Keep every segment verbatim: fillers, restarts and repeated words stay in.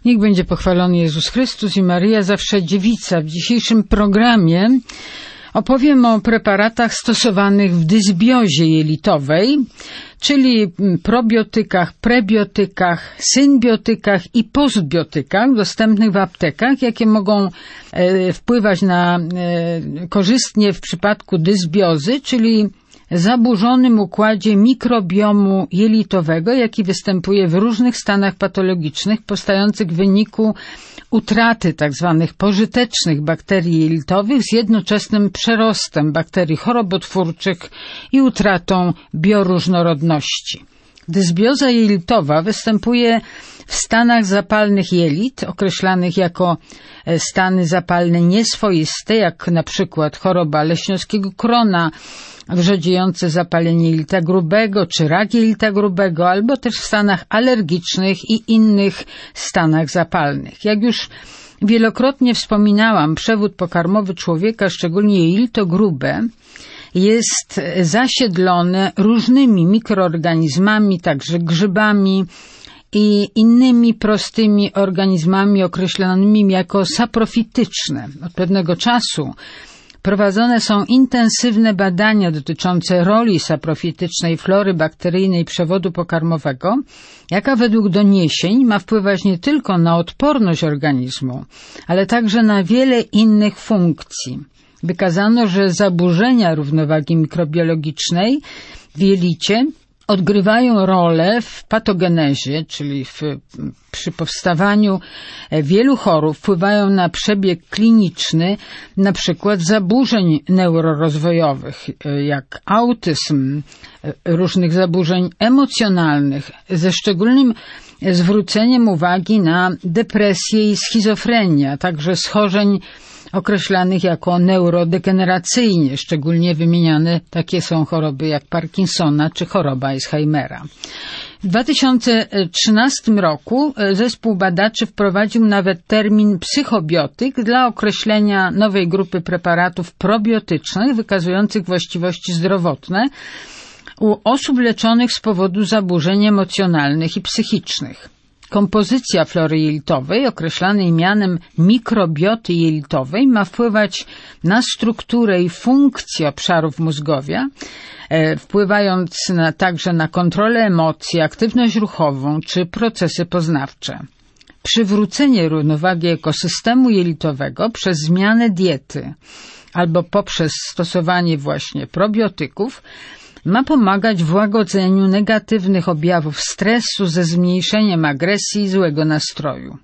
Niech będzie pochwalony Jezus Chrystus i Maryja zawsze dziewica. W dzisiejszym programie opowiem o preparatach stosowanych w dysbiozie jelitowej, czyli probiotykach, prebiotykach, synbiotykach i postbiotykach dostępnych w aptekach, jakie mogą e, wpływać na e, korzystnie w przypadku dysbiozy, czyli zaburzonym układzie mikrobiomu jelitowego, jaki występuje w różnych stanach patologicznych powstających w wyniku utraty tzw. pożytecznych bakterii jelitowych z jednoczesnym przerostem bakterii chorobotwórczych i utratą bioróżnorodności. Dysbioza jelitowa występuje w stanach zapalnych jelit, określanych jako stany zapalne nieswoiste, jak na przykład choroba leśniowskiego krona, wrzodziejące zapalenie jelita grubego czy rak jelita grubego, albo też w stanach alergicznych i innych stanach zapalnych. Jak już wielokrotnie wspominałam, przewód pokarmowy człowieka, szczególnie jelito grube, jest zasiedlony różnymi mikroorganizmami, także grzybami i innymi prostymi organizmami określonymi jako saprofityczne. Od pewnego czasu prowadzone są intensywne badania dotyczące roli saprofitycznej flory bakteryjnej przewodu pokarmowego, jaka według doniesień ma wpływać nie tylko na odporność organizmu, ale także na wiele innych funkcji. Wykazano, że zaburzenia równowagi mikrobiologicznej w jelicie odgrywają rolę w patogenezie, czyli w, przy powstawaniu wielu chorób, wpływają na przebieg kliniczny, na przykład zaburzeń neurorozwojowych, jak autyzm, różnych zaburzeń emocjonalnych, ze szczególnym zwróceniem uwagi na depresję i schizofrenię, a także schorzeń określanych jako neurodegeneracyjnie, szczególnie wymieniane takie są choroby jak Parkinsona czy choroba Alzheimera. W dwa tysiące trzynastym roku zespół badaczy wprowadził nawet termin psychobiotyk dla określenia nowej grupy preparatów probiotycznych wykazujących właściwości zdrowotne u osób leczonych z powodu zaburzeń emocjonalnych i psychicznych. Kompozycja flory jelitowej, określanej mianem mikrobioty jelitowej, ma wpływać na strukturę i funkcję obszarów mózgowia, e, wpływając na, także na kontrolę emocji, aktywność ruchową czy procesy poznawcze. Przywrócenie równowagi ekosystemu jelitowego przez zmianę diety albo poprzez stosowanie właśnie probiotyków ma pomagać w łagodzeniu negatywnych objawów stresu ze zmniejszeniem agresji i złego nastroju.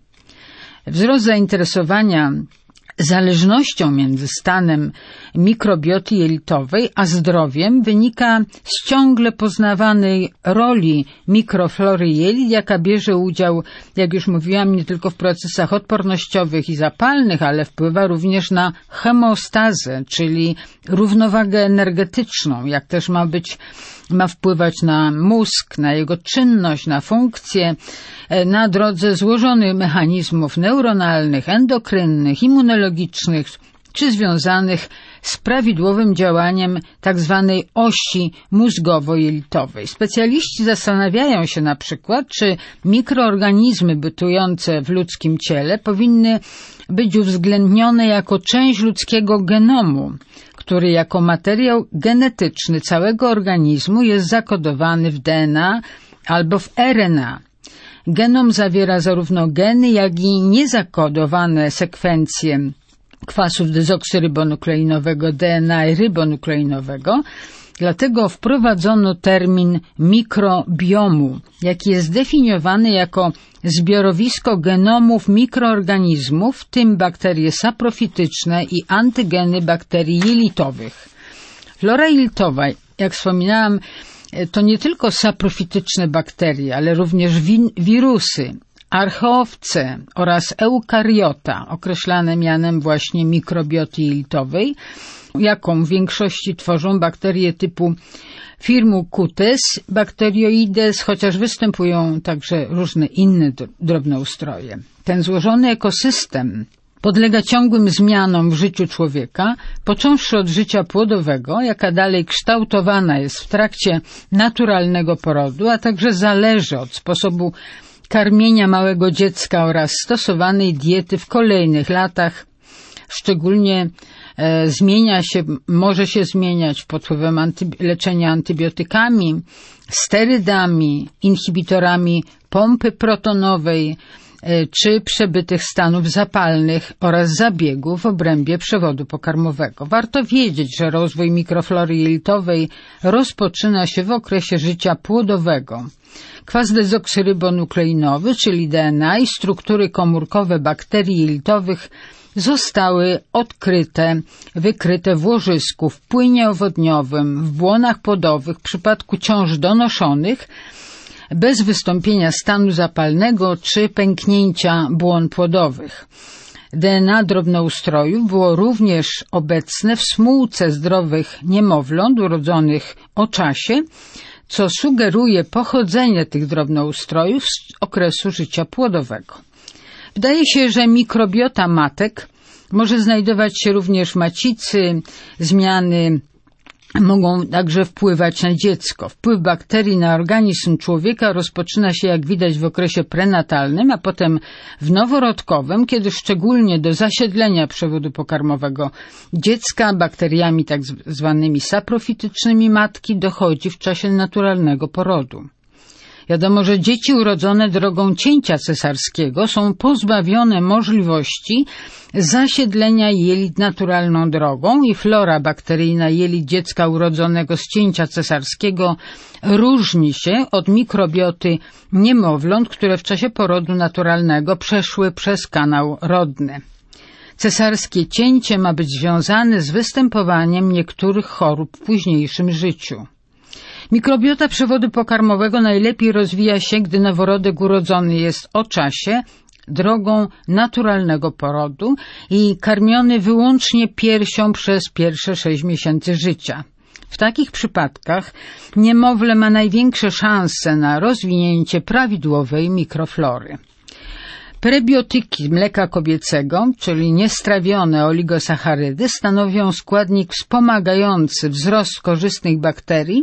Wzrost zainteresowania zależnością między stanem mikrobioty jelitowej a zdrowiem wynika z ciągle poznawanej roli mikroflory jelit, jaka bierze udział, jak już mówiłam, nie tylko w procesach odpornościowych i zapalnych, ale wpływa również na homeostazę, czyli równowagę energetyczną, jak też ma być, ma wpływać na mózg, na jego czynność, na funkcję, na drodze złożonych mechanizmów neuronalnych, endokrynnych, immunologicznych, czy związanych z prawidłowym działaniem tzw. osi mózgowo-jelitowej. Specjaliści zastanawiają się na przykład, czy mikroorganizmy bytujące w ludzkim ciele powinny być uwzględnione jako część ludzkiego genomu, który jako materiał genetyczny całego organizmu jest zakodowany w D N A albo w R N A. Genom zawiera zarówno geny, jak i niezakodowane sekwencje kwasów dezoksyrybonukleinowego, D N A i rybonukleinowego, dlatego wprowadzono termin mikrobiomu, jaki jest zdefiniowany jako zbiorowisko genomów mikroorganizmów, w tym bakterie saprofityczne i antygeny bakterii jelitowych. Flora jelitowa, jak wspominałam, to nie tylko saprofityczne bakterie, ale również wi- wirusy, archeowce oraz eukariota, określane mianem właśnie mikrobioty jelitowej, jaką w większości tworzą bakterie typu Firmicutes bacteroides, chociaż występują także różne inne drobnoustroje. Ten złożony ekosystem podlega ciągłym zmianom w życiu człowieka, począwszy od życia płodowego, jaka dalej kształtowana jest w trakcie naturalnego porodu, a także zależy od sposobu karmienia małego dziecka oraz stosowanej diety w kolejnych latach. Szczególnie e, zmienia się, może się zmieniać pod wpływem antybi- leczenia antybiotykami, sterydami, inhibitorami pompy protonowej e, czy przebytych stanów zapalnych oraz zabiegów w obrębie przewodu pokarmowego. Warto wiedzieć, że rozwój mikroflory jelitowej rozpoczyna się w okresie życia płodowego. Kwas dezoksyrybonukleinowy, czyli D N A i struktury komórkowe bakterii jelitowych zostały odkryte, wykryte w łożysku, w płynie owodniowym, w błonach płodowych w przypadku ciąż donoszonych bez wystąpienia stanu zapalnego czy pęknięcia błon płodowych. D N A drobnoustrojów było również obecne w smułce zdrowych niemowląt urodzonych o czasie, co sugeruje pochodzenie tych drobnoustrojów z okresu życia płodowego. Wydaje się, że mikrobiota matek może znajdować się również w macicy. Zmiany mogą także wpływać na dziecko. Wpływ bakterii na organizm człowieka rozpoczyna się, jak widać, w okresie prenatalnym, a potem w noworodkowym, kiedy szczególnie do zasiedlenia przewodu pokarmowego dziecka bakteriami tak zwanymi saprofitycznymi matki dochodzi w czasie naturalnego porodu. Wiadomo, że dzieci urodzone drogą cięcia cesarskiego są pozbawione możliwości zasiedlenia jelit naturalną drogą i flora bakteryjna jelit dziecka urodzonego z cięcia cesarskiego różni się od mikrobioty niemowląt, które w czasie porodu naturalnego przeszły przez kanał rodny. Cesarskie cięcie ma być związane z występowaniem niektórych chorób w późniejszym życiu. Mikrobiota przewodu pokarmowego najlepiej rozwija się, gdy noworodek urodzony jest o czasie, drogą naturalnego porodu i karmiony wyłącznie piersią przez pierwsze sześć miesięcy życia. W takich przypadkach niemowlę ma największe szanse na rozwinięcie prawidłowej mikroflory. Prebiotyki mleka kobiecego, czyli niestrawione oligosacharydy, stanowią składnik wspomagający wzrost korzystnych bakterii.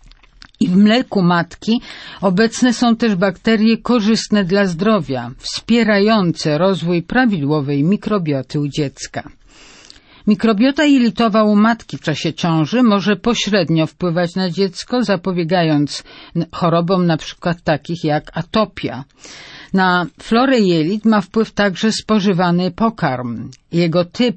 I w mleku matki obecne są też bakterie korzystne dla zdrowia, wspierające rozwój prawidłowej mikrobioty u dziecka. Mikrobiota jelitowa u matki w czasie ciąży może pośrednio wpływać na dziecko, zapobiegając chorobom np. takich jak atopia. Na florę jelit ma wpływ także spożywany pokarm, jego typ,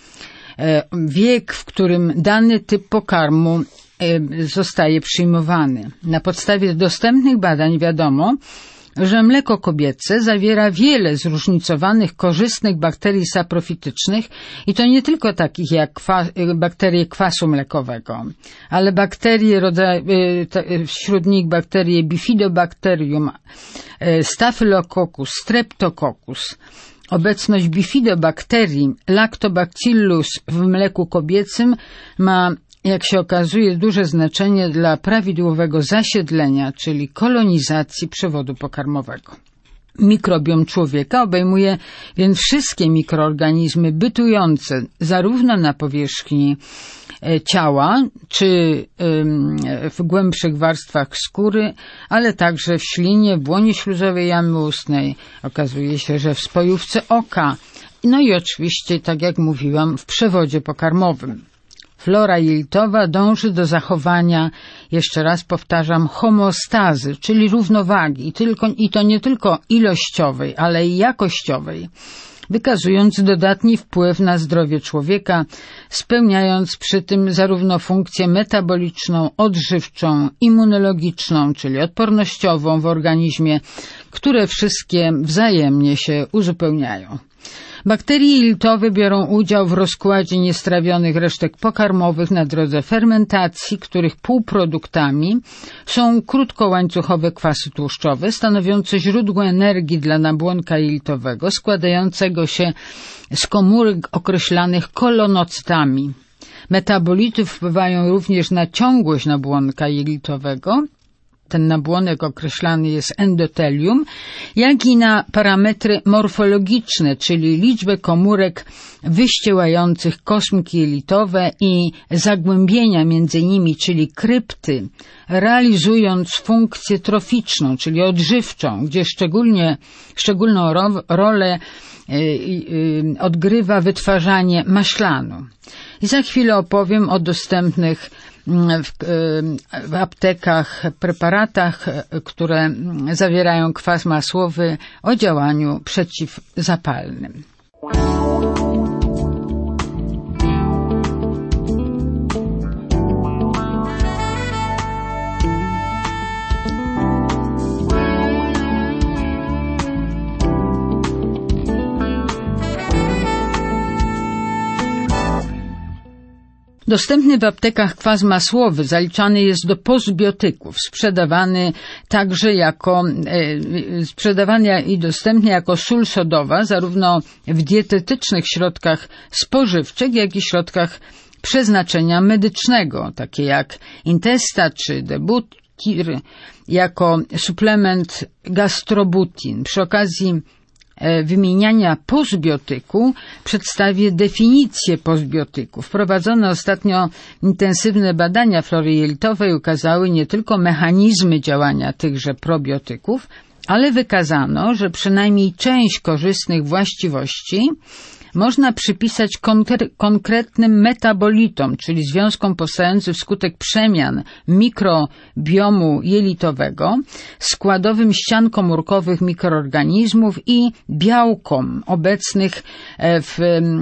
wiek, w którym dany typ pokarmu zostaje przyjmowany. Na podstawie dostępnych badań wiadomo, że mleko kobiece zawiera wiele zróżnicowanych, korzystnych bakterii saprofitycznych i to nie tylko takich jak kwa, bakterie kwasu mlekowego, ale bakterie, rodzaj, wśród nich bakterie Bifidobacterium, Staphylococcus, Streptococcus. Obecność bifidobakterii Lactobacillus w mleku kobiecym ma, jak się okazuje, duże znaczenie dla prawidłowego zasiedlenia, czyli kolonizacji przewodu pokarmowego. Mikrobiom człowieka obejmuje więc wszystkie mikroorganizmy bytujące zarówno na powierzchni ciała, czy w głębszych warstwach skóry, ale także w ślinie, w błonie śluzowej jamy ustnej. Okazuje się, że w spojówce oka, no i oczywiście, tak jak mówiłam, w przewodzie pokarmowym. Flora jelitowa dąży do zachowania, jeszcze raz powtarzam, homeostazy, czyli równowagi, i, tylko, i to nie tylko ilościowej, ale i jakościowej, wykazując dodatni wpływ na zdrowie człowieka, spełniając przy tym zarówno funkcję metaboliczną, odżywczą, immunologiczną, czyli odpornościową w organizmie, które wszystkie wzajemnie się uzupełniają. Bakterie jelitowe biorą udział w rozkładzie niestrawionych resztek pokarmowych na drodze fermentacji, których półproduktami są krótkołańcuchowe kwasy tłuszczowe, stanowiące źródło energii dla nabłonka jelitowego, składającego się z komórek określanych kolonocytami. Metabolity wpływają również na ciągłość nabłonka jelitowego ten nabłonek określany jest endotelium, jak i na parametry morfologiczne, czyli liczbę komórek wyściełających kosmki jelitowe i zagłębienia między nimi, czyli krypty, realizując funkcję troficzną, czyli odżywczą, gdzie szczególnie, szczególną ro, rolę y, y, odgrywa wytwarzanie maślanu. I za chwilę opowiem o dostępnych w, w aptekach preparatach, które zawierają kwas masłowy o działaniu przeciwzapalnym. Dostępny w aptekach kwas masłowy zaliczany jest do postbiotyków, sprzedawany także jako, e, sprzedawany i dostępny jako sól sodowa, zarówno w dietetycznych środkach spożywczych, jak i środkach przeznaczenia medycznego, takie jak Intesta czy Debutir, jako suplement gastrobutin. Przy okazji wymieniania postbiotyku przedstawię definicję postbiotyku. Wprowadzone ostatnio intensywne badania flory jelitowej ukazały nie tylko mechanizmy działania tychże probiotyków, ale wykazano, że przynajmniej część korzystnych właściwości można przypisać konkre- konkretnym metabolitom, czyli związkom powstającym wskutek przemian mikrobiomu jelitowego, składowym ścian komórkowych mikroorganizmów i białkom obecnych w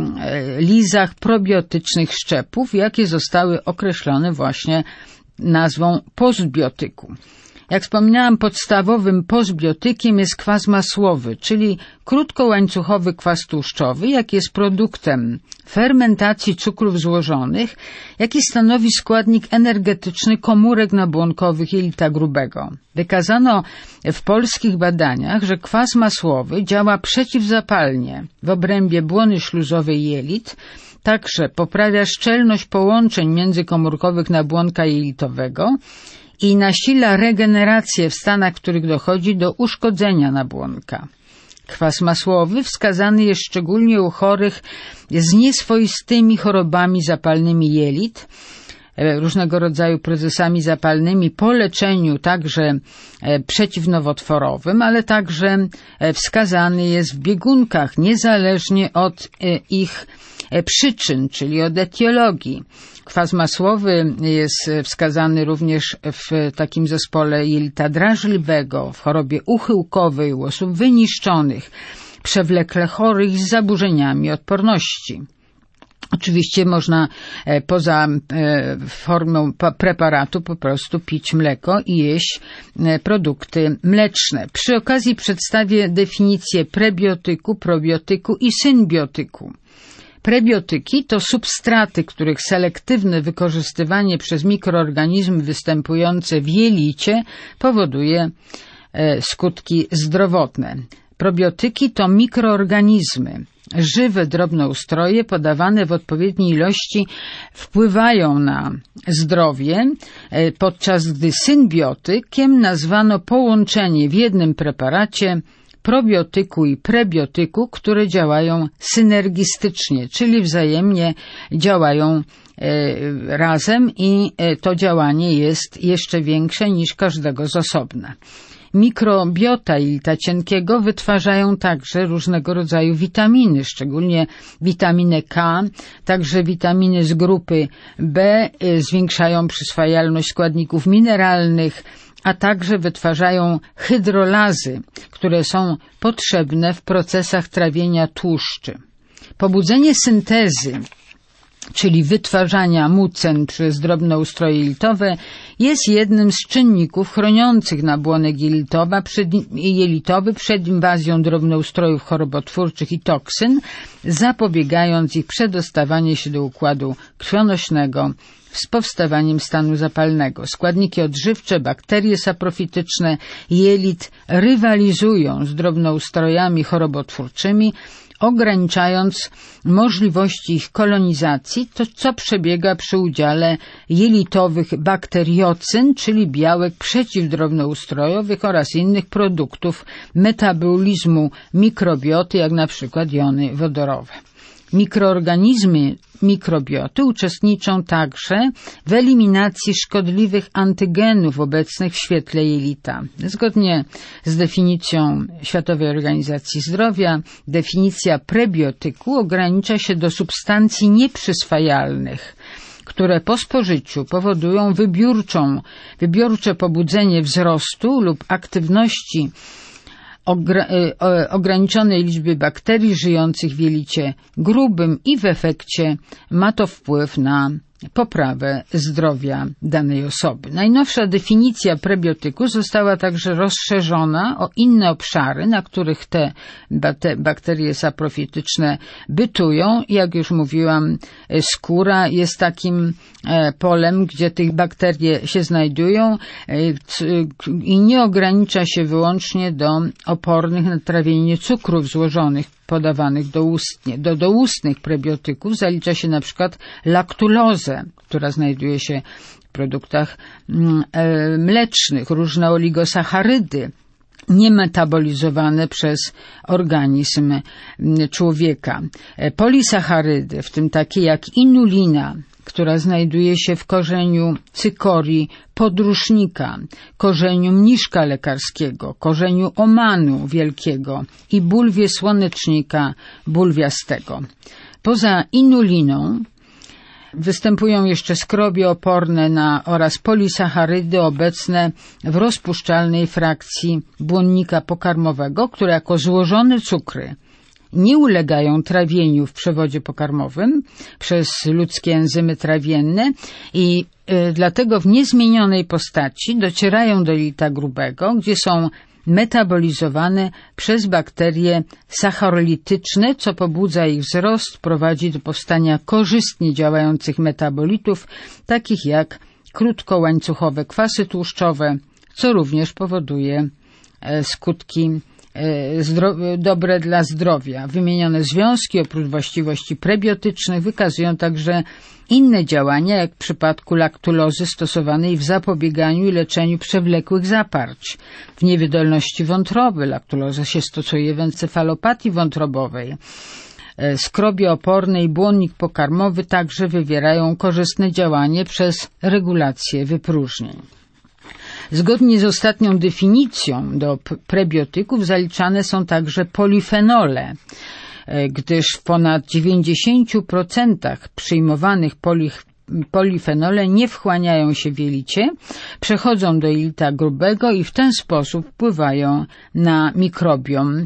lizach probiotycznych szczepów, jakie zostały określone właśnie nazwą postbiotyku. Jak wspomniałam, podstawowym postbiotykiem jest kwas masłowy, czyli krótkołańcuchowy kwas tłuszczowy, jaki jest produktem fermentacji cukrów złożonych, jaki stanowi składnik energetyczny komórek nabłonkowych jelita grubego. Wykazano w polskich badaniach, że kwas masłowy działa przeciwzapalnie w obrębie błony śluzowej jelit, także poprawia szczelność połączeń międzykomórkowych nabłonka jelitowego i nasila regenerację w stanach, w których dochodzi do uszkodzenia nabłonka. Kwas masłowy wskazany jest szczególnie u chorych z nieswoistymi chorobami zapalnymi jelit, różnego rodzaju procesami zapalnymi po leczeniu także przeciwnowotworowym, ale także wskazany jest w biegunkach niezależnie od ich przyczyn, czyli od etiologii. Kwas masłowy jest wskazany również w takim zespole jelita drażliwego, w chorobie uchyłkowej u osób wyniszczonych, przewlekle chorych z zaburzeniami odporności. Oczywiście można poza formą preparatu po prostu pić mleko i jeść produkty mleczne. Przy okazji przedstawię definicję prebiotyku, probiotyku i symbiotyku. Prebiotyki to substraty, których selektywne wykorzystywanie przez mikroorganizmy występujące w jelicie powoduje skutki zdrowotne. Probiotyki to mikroorganizmy, żywe drobnoustroje podawane w odpowiedniej ilości wpływają na zdrowie, podczas gdy symbiotykiem nazwano połączenie w jednym preparacie probiotyku i prebiotyku, które działają synergistycznie, czyli wzajemnie działają e, razem i e, to działanie jest jeszcze większe niż każdego z osobna. Mikrobiota jelita cienkiego wytwarzają także różnego rodzaju witaminy, szczególnie witaminę K, także witaminy z grupy B e, zwiększają przyswajalność składników mineralnych, a także wytwarzają hydrolazy, które są potrzebne w procesach trawienia tłuszczy. Pobudzenie syntezy, czyli wytwarzania mucen przez drobnoustroje jelitowe, jest jednym z czynników chroniących nabłonek jelitowa przed, jelitowy przed inwazją drobnoustrojów chorobotwórczych i toksyn, zapobiegając ich przedostawaniu się do układu krwionośnego w z powstawaniem stanu zapalnego. Składniki odżywcze, bakterie saprofityczne jelit rywalizują z drobnoustrojami chorobotwórczymi, ograniczając możliwości ich kolonizacji, to co przebiega przy udziale jelitowych bakteriocyn, czyli białek przeciwdrobnoustrojowych oraz innych produktów metabolizmu mikrobioty, jak na przykład jony wodorowe. Mikroorganizmy mikrobioty uczestniczą także w eliminacji szkodliwych antygenów obecnych w świetle jelita. Zgodnie z definicją Światowej Organizacji Zdrowia, definicja prebiotyku ogranicza się do substancji nieprzyswajalnych, które po spożyciu powodują wybiórczą, wybiórcze pobudzenie wzrostu lub aktywności ograniczonej liczby bakterii żyjących w jelicie grubym i w efekcie ma to wpływ na poprawę zdrowia danej osoby. Najnowsza definicja prebiotyku została także rozszerzona o inne obszary, na których te bakterie saprofityczne bytują. Jak już mówiłam, skóra jest takim polem, gdzie tych bakterie się znajdują i nie ogranicza się wyłącznie do opornych na trawienie cukrów złożonych podawanych doustnie. Do doustnych prebiotyków zalicza się na przykład laktulozę, która znajduje się w produktach mlecznych, różne oligosacharydy niemetabolizowane przez organizm człowieka. Polisacharydy, w tym takie jak inulina, która znajduje się w korzeniu cykorii podróżnika, korzeniu mniszka lekarskiego, korzeniu omanu wielkiego i bulwie słonecznika bulwiastego. Poza inuliną występują jeszcze skrobie oporne na, oraz polisacharydy obecne w rozpuszczalnej frakcji błonnika pokarmowego, które jako złożone cukry nie ulegają trawieniu w przewodzie pokarmowym przez ludzkie enzymy trawienne i y, dlatego w niezmienionej postaci docierają do jelita grubego, gdzie są metabolizowane przez bakterie sacharolityczne, co pobudza ich wzrost, prowadzi do powstania korzystnie działających metabolitów, takich jak krótkołańcuchowe kwasy tłuszczowe, co również powoduje e, skutki dobre dla zdrowia. Wymienione związki oprócz właściwości prebiotycznych wykazują także inne działania, jak w przypadku laktulozy stosowanej w zapobieganiu i leczeniu przewlekłych zaparć. W niewydolności wątroby laktuloza się stosuje w encefalopatii wątrobowej. Skrobie oporne i błonnik pokarmowy także wywierają korzystne działanie przez regulację wypróżnień. Zgodnie z ostatnią definicją do prebiotyków zaliczane są także polifenole, gdyż w ponad dziewięćdziesięciu procentach przyjmowanych polif polifenole nie wchłaniają się w jelicie, przechodzą do jelita grubego i w ten sposób wpływają na mikrobiom.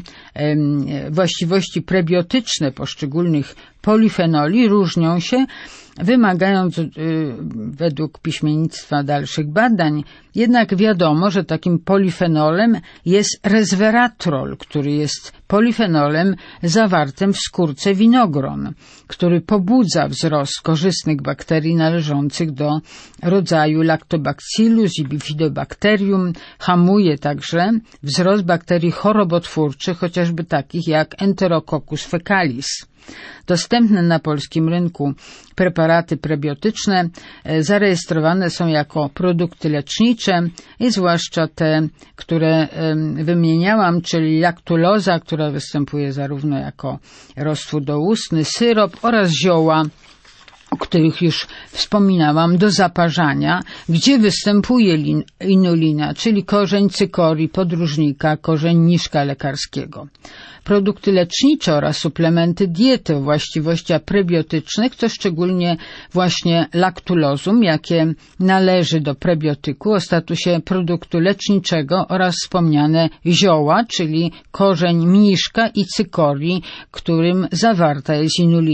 Właściwości prebiotyczne poszczególnych polifenoli różnią się, wymagając y, według piśmiennictwa dalszych badań. Jednak wiadomo, że takim polifenolem jest resveratrol, który jest polifenolem zawartym w skórce winogron, który pobudza wzrost korzystnych bakterii należących do rodzaju Lactobacillus i Bifidobacterium, hamuje także wzrost bakterii chorobotwórczych, chociażby takich jak Enterococcus fecalis. Dostępne na polskim rynku preparaty prebiotyczne zarejestrowane są jako produkty lecznicze i zwłaszcza te, które wymieniałam, czyli laktuloza, która występuje zarówno jako roztwór doustny, syrop oraz zioła, o których już wspominałam, do zaparzania, gdzie występuje inulina, czyli korzeń cykorii podróżnika, korzeń mniszka lekarskiego. Produkty lecznicze oraz suplementy diety o właściwościach prebiotycznych to szczególnie właśnie laktulozum, jakie należy do prebiotyku o statusie produktu leczniczego, oraz wspomniane zioła, czyli korzeń mniszka i cykorii, którym zawarta jest inulina.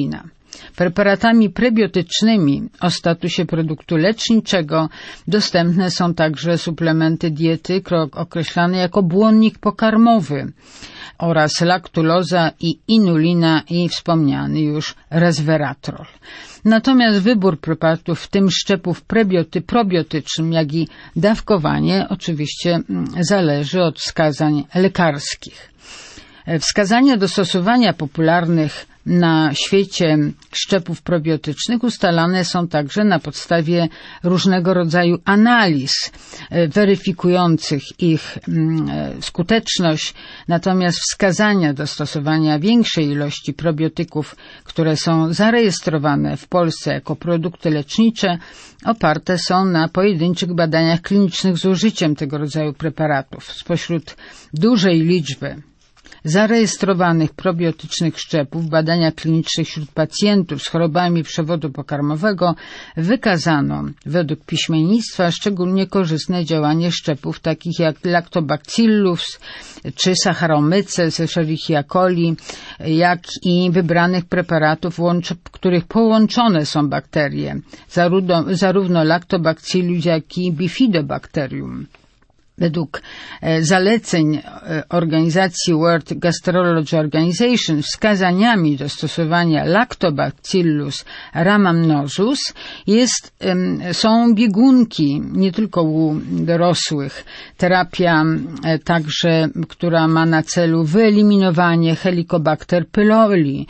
Preparatami prebiotycznymi o statusie produktu leczniczego dostępne są także suplementy diety określane jako błonnik pokarmowy oraz laktuloza i inulina i wspomniany już resveratrol. Natomiast wybór preparatów, w tym szczepów prebioty, probiotycznym, jak i dawkowanie oczywiście zależy od wskazań lekarskich. Wskazania do stosowania popularnych na świecie szczepów probiotycznych ustalane są także na podstawie różnego rodzaju analiz weryfikujących ich skuteczność, natomiast wskazania do stosowania większej ilości probiotyków, które są zarejestrowane w Polsce jako produkty lecznicze, oparte są na pojedynczych badaniach klinicznych z użyciem tego rodzaju preparatów. Spośród dużej liczby zarejestrowanych probiotycznych szczepów w badaniach klinicznych wśród pacjentów z chorobami przewodu pokarmowego wykazano według piśmiennictwa szczególnie korzystne działanie szczepów takich jak Lactobacillus czy Saccharomyces, Escherichia coli, jak i wybranych preparatów, w których połączone są bakterie, zarówno, zarówno Lactobacillus, jak i Bifidobacterium. Według zaleceń organizacji World Gastrology Organization wskazaniami do stosowania Lactobacillus rhamnosus jest, są biegunki, nie tylko u dorosłych, terapia także, która ma na celu wyeliminowanie Helicobacter pylori.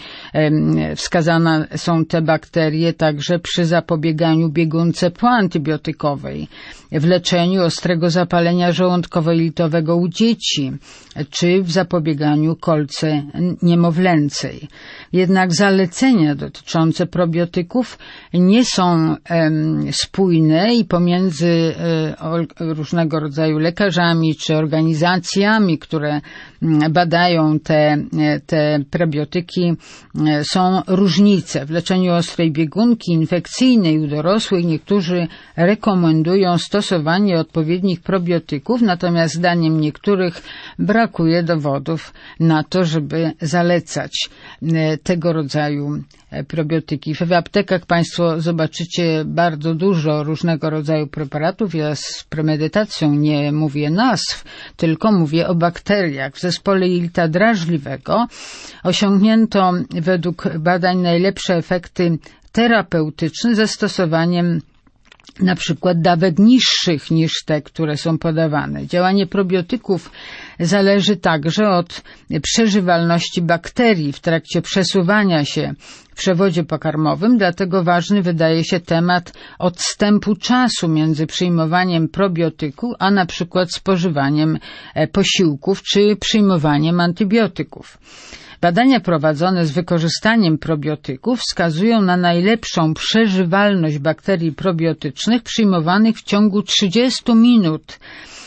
Wskazane są te bakterie także przy zapobieganiu biegunce poantybiotykowej, w leczeniu ostrego zapalenia żołądkowo-jelitowego u dzieci, czy w zapobieganiu kolce niemowlęcej. Jednak zalecenia dotyczące probiotyków nie są em, spójne i pomiędzy e, różnego rodzaju lekarzami czy organizacjami, które badają te, te probiotyki, e, są różnice. W leczeniu ostrej biegunki infekcyjnej u dorosłych niektórzy rekomendują stosowanie odpowiednich probiotyków, natomiast zdaniem niektórych brakuje dowodów na to, żeby zalecać tego rodzaju probiotyki. W aptekach Państwo zobaczycie bardzo dużo różnego rodzaju preparatów. Ja z premedytacją nie mówię nazw, tylko mówię o bakteriach. W zespole jelita drażliwego osiągnięto według badań najlepsze efekty terapeutyczne ze stosowaniem na przykład dawek niższych niż te, które są podawane. Działanie probiotyków zależy także od przeżywalności bakterii w trakcie przesuwania się w przewodzie pokarmowym, dlatego ważny wydaje się temat odstępu czasu między przyjmowaniem probiotyku, a na przykład spożywaniem posiłków czy przyjmowaniem antybiotyków. Badania prowadzone z wykorzystaniem probiotyków wskazują na najlepszą przeżywalność bakterii probiotycznych przyjmowanych w ciągu trzydziestu minut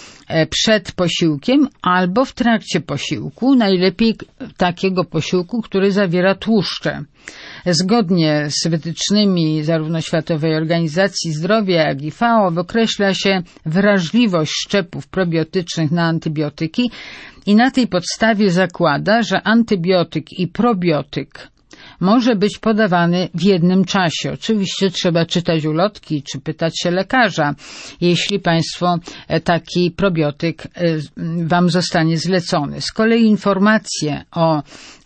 przed posiłkiem albo w trakcie posiłku, najlepiej takiego posiłku, który zawiera tłuszcze. Zgodnie z wytycznymi zarówno Światowej Organizacji Zdrowia, jak i F A O określa się wrażliwość szczepów probiotycznych na antybiotyki i na tej podstawie zakłada, że antybiotyk i probiotyk może być podawany w jednym czasie. Oczywiście trzeba czytać ulotki czy pytać się lekarza, jeśli Państwo taki probiotyk Wam zostanie zlecony. Z kolei informacje o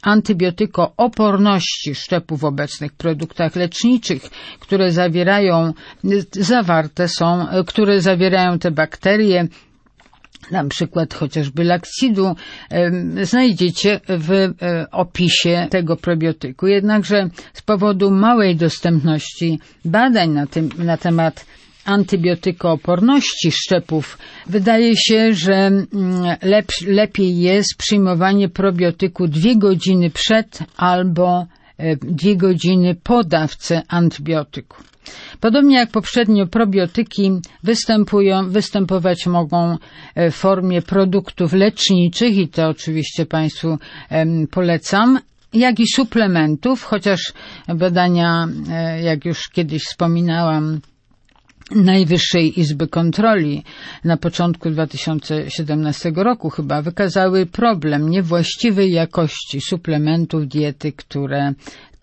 antybiotykooporności szczepów w obecnych produktach leczniczych, które zawierają, zawarte są, które zawierają te bakterie, na przykład chociażby Laxidu, znajdziecie w opisie tego probiotyku. Jednakże z powodu małej dostępności badań na, tym, na temat antybiotykooporności szczepów wydaje się, że lep, lepiej jest przyjmowanie probiotyku dwie godziny przed albo dwie godziny po dawce antybiotyku. Podobnie jak poprzednio, probiotyki występują, występować mogą w formie produktów leczniczych i to oczywiście Państwu em, polecam, jak i suplementów, chociaż badania, e, jak już kiedyś wspominałam, Najwyższej Izby Kontroli na początku dwa tysiące siedemnastego roku chyba wykazały problem niewłaściwej jakości suplementów diety, które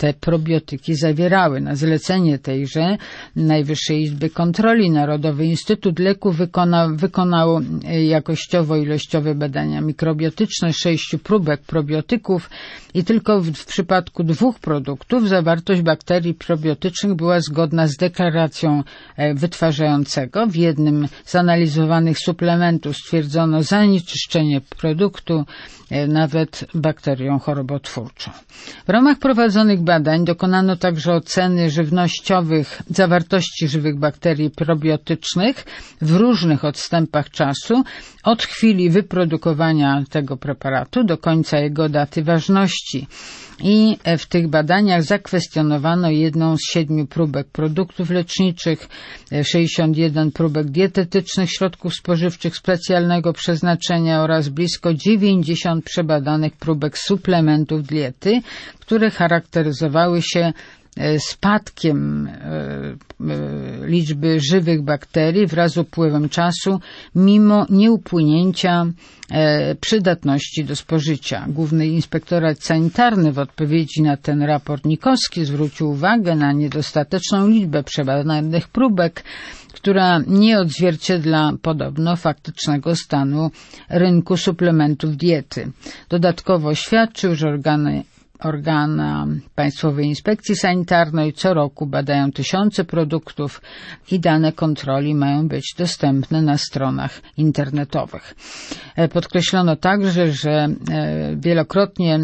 te probiotyki zawierały. Na zlecenie tejże Najwyższej Izby Kontroli Narodowy Instytut Leków wykona, wykonał jakościowo-ilościowe badania mikrobiotyczne sześciu próbek probiotyków i tylko w, w przypadku dwóch produktów zawartość bakterii probiotycznych była zgodna z deklaracją wytwarzającego. W jednym z analizowanych suplementów stwierdzono zanieczyszczenie produktu nawet bakterią chorobotwórczą. W ramach prowadzonych badań dokonano także oceny żywnościowych zawartości żywych bakterii probiotycznych w różnych odstępach czasu od chwili wyprodukowania tego preparatu do końca jego daty ważności. I w tych badaniach zakwestionowano jedną z siedmiu próbek produktów leczniczych, sześćdziesiąt jeden próbek dietetycznych środków spożywczych specjalnego przeznaczenia oraz blisko dziewięćdziesiąt przebadanych próbek suplementów diety, które charakteryzowały się spadkiem liczby żywych bakterii wraz z upływem czasu, mimo nieupłynięcia przydatności do spożycia. Główny Inspektorat Sanitarny w odpowiedzi na ten raport nikowski zwrócił uwagę na niedostateczną liczbę przebadanych próbek, która nie odzwierciedla podobno faktycznego stanu rynku suplementów diety. Dodatkowo świadczył, że organy Organa Państwowej Inspekcji Sanitarnej co roku badają tysiące produktów i dane kontroli mają być dostępne na stronach internetowych. Podkreślono także, że wielokrotnie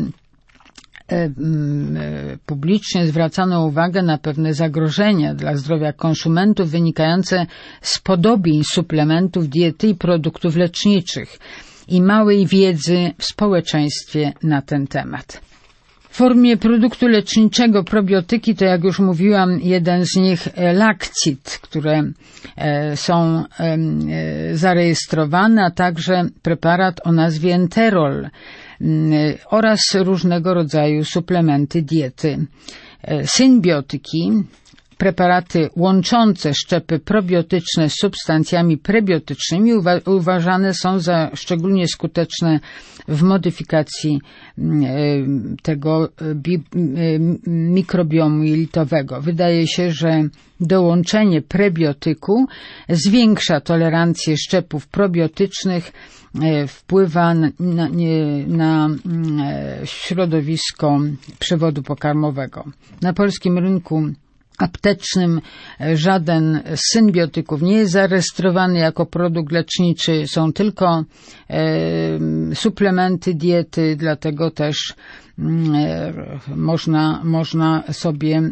publicznie zwracano uwagę na pewne zagrożenia dla zdrowia konsumentów wynikające z podobieństw suplementów diety i produktów leczniczych i małej wiedzy w społeczeństwie na ten temat. W formie produktu leczniczego probiotyki to, jak już mówiłam, jeden z nich Lakcit, które są zarejestrowane, a także preparat o nazwie Enterol oraz różnego rodzaju suplementy diety. Symbiotyki, preparaty łączące szczepy probiotyczne z substancjami prebiotycznymi uwa- uważane są za szczególnie skuteczne w modyfikacji tego bi- mikrobiomu jelitowego. Wydaje się, że dołączenie prebiotyku zwiększa tolerancję szczepów probiotycznych, wpływa na, na, na środowisko przewodu pokarmowego. Na polskim rynku aptecznym żaden z symbiotyków nie jest zarejestrowany jako produkt leczniczy, są tylko e, suplementy diety, dlatego też e, można, można sobie e,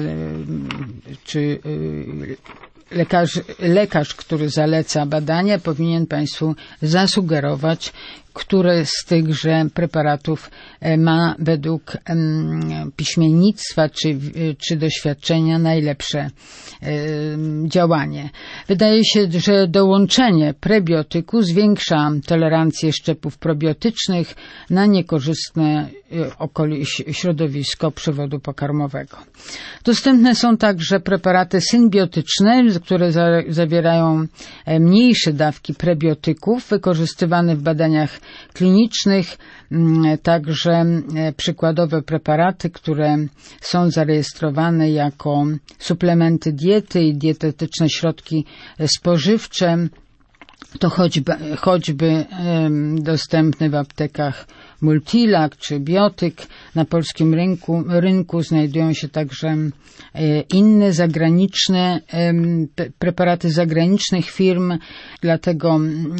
czy e, Lekarz, lekarz, który zaleca badania, powinien Państwu zasugerować, które z tychże preparatów ma według piśmiennictwa czy, czy doświadczenia najlepsze działanie. Wydaje się, że dołączenie prebiotyku zwiększa tolerancję szczepów probiotycznych na niekorzystne środowisko przewodu pokarmowego. Dostępne są także preparaty symbiotyczne, które za, zawierają mniejsze dawki prebiotyków, wykorzystywane w badaniach klinicznych, także przykładowe preparaty, które są zarejestrowane jako suplementy diety i dietetyczne środki spożywcze, to choćby, choćby dostępny w aptekach Multilak czy Biotyk. Na polskim rynku, rynku znajdują się także inne zagraniczne preparaty zagranicznych firm, dlatego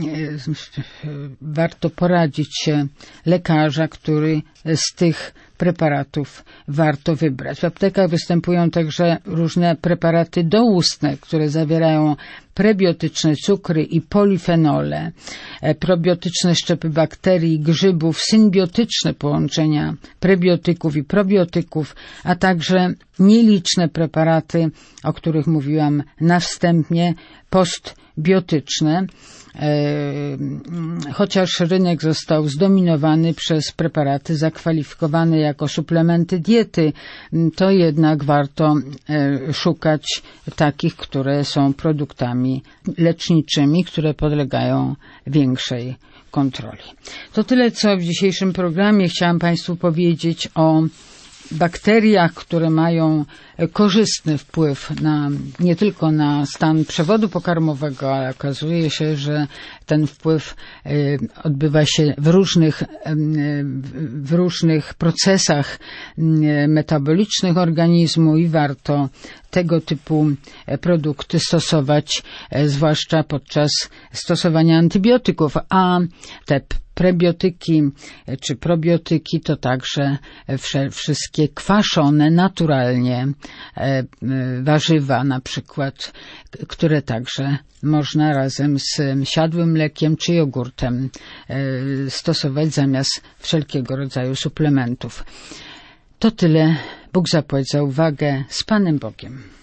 warto poradzić się lekarza, który z tych preparatów warto wybrać. W aptekach występują także różne preparaty doustne, które zawierają prebiotyczne cukry i polifenole, probiotyczne szczepy bakterii, grzybów, symbiotyczne połączenia prebiotyków i probiotyków, a także nieliczne preparaty, o których mówiłam na wstępie, postbiotyczne. Chociaż rynek został zdominowany przez preparaty zakwalifikowane jako suplementy diety, to jednak warto szukać takich, które są produktami leczniczymi, które podlegają większej kontroli. To tyle, co w dzisiejszym programie chciałam Państwu powiedzieć o bakteriach, które mają korzystny wpływ na, nie tylko na stan przewodu pokarmowego, ale okazuje się, że ten wpływ odbywa się w różnych, w różnych procesach metabolicznych organizmu i warto tego typu produkty stosować, zwłaszcza podczas stosowania antybiotyków, a te prebiotyki czy probiotyki to także wszystkie kwaszone naturalnie warzywa, na przykład, które także można razem z siadłym mlekiem czy jogurtem stosować zamiast wszelkiego rodzaju suplementów. To tyle. Bóg zapłać za uwagę. Z Panem Bogiem.